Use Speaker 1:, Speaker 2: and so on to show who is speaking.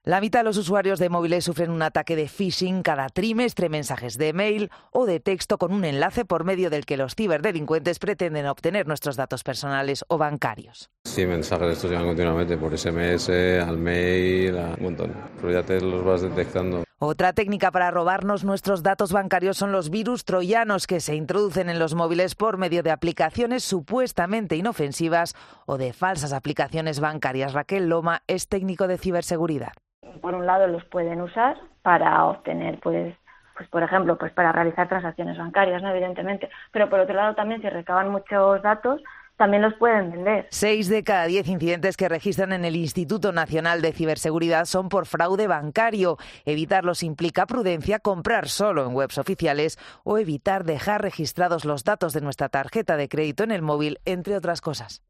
Speaker 1: La mitad de los usuarios de móviles sufren un ataque de phishing cada trimestre, mensajes de mail o de texto con un enlace por medio del que los ciberdelincuentes pretenden obtener nuestros datos personales o bancarios.
Speaker 2: Sí, mensajes de estos llegan continuamente por SMS, al mail, a un montón, pero ya te los vas detectando.
Speaker 1: Otra técnica para robarnos nuestros datos bancarios son los virus troyanos que se introducen en los móviles por medio de aplicaciones supuestamente inofensivas o de falsas aplicaciones bancarias. Raquel Loma es técnico de ciberseguridad.
Speaker 3: Por un lado los pueden usar para obtener, pues por ejemplo, para realizar transacciones bancarias, ¿no? Evidentemente, pero por otro lado también si recaban muchos datos, también los pueden vender.
Speaker 1: 6 de cada 10 incidentes que registran en el Instituto Nacional de Ciberseguridad son por fraude bancario. Evitarlos implica prudencia, comprar solo en webs oficiales o evitar dejar registrados los datos de nuestra tarjeta de crédito en el móvil, entre otras cosas.